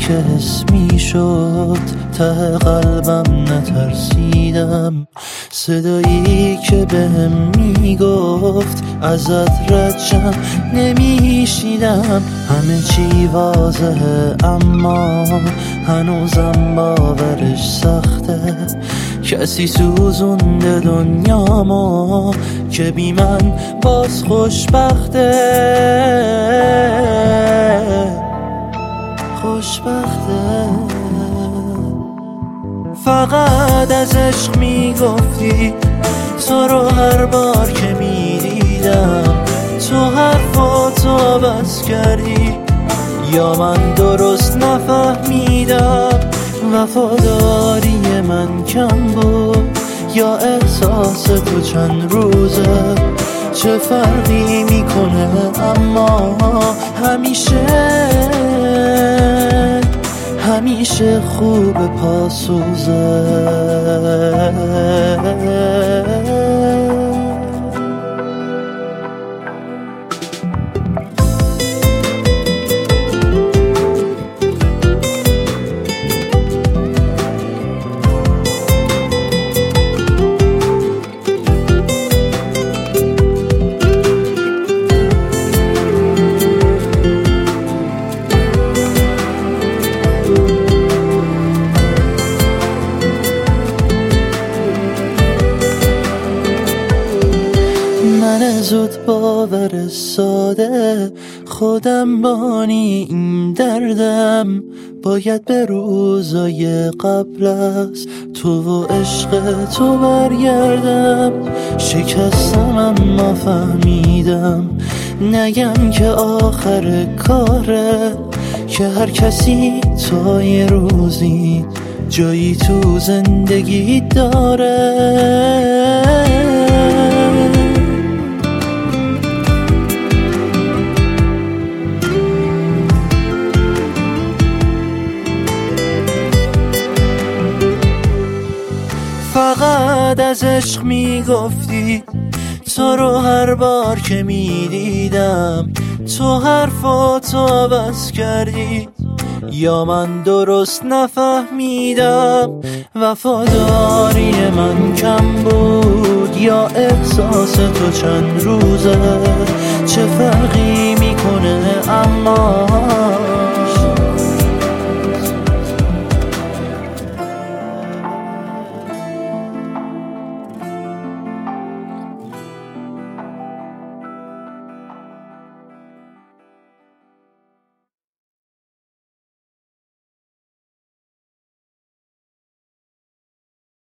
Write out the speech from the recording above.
که حس میشد ته قلبم نترسیدم، صدایی که بهم میگفت ازت رد نمیشیدم. همه چی واضحه اما هنوزم باورش سخته، کسی سوزونده دنیامو که بی من باز خوشبخته. فقط از عشق میگفتی، تو رو هر بار که میدیدم تو حرفاتو بس کردی، یا من درست نفهمیدم وفاداری من کم بود یا احساس تو چند روزه. چه فرقی میکنه اما همیشه خوب پاسوزه. من زود باور ساده خودم بانی این دردم، باید به روزای قبل از تو و عشق تو برگردم. شکستم اما فهمیدم نگم که آخر کاره، که هر کسی تا یه روزی جایی تو زندگی داره. فقط از عشق میگفتی، تو رو هر بار که میدیدم تو حرفاتو بس کردی، یا من درست نفهمیدم وفاداری من کم بود یا احساس تو چند روزه. چه فرقی میکنه اما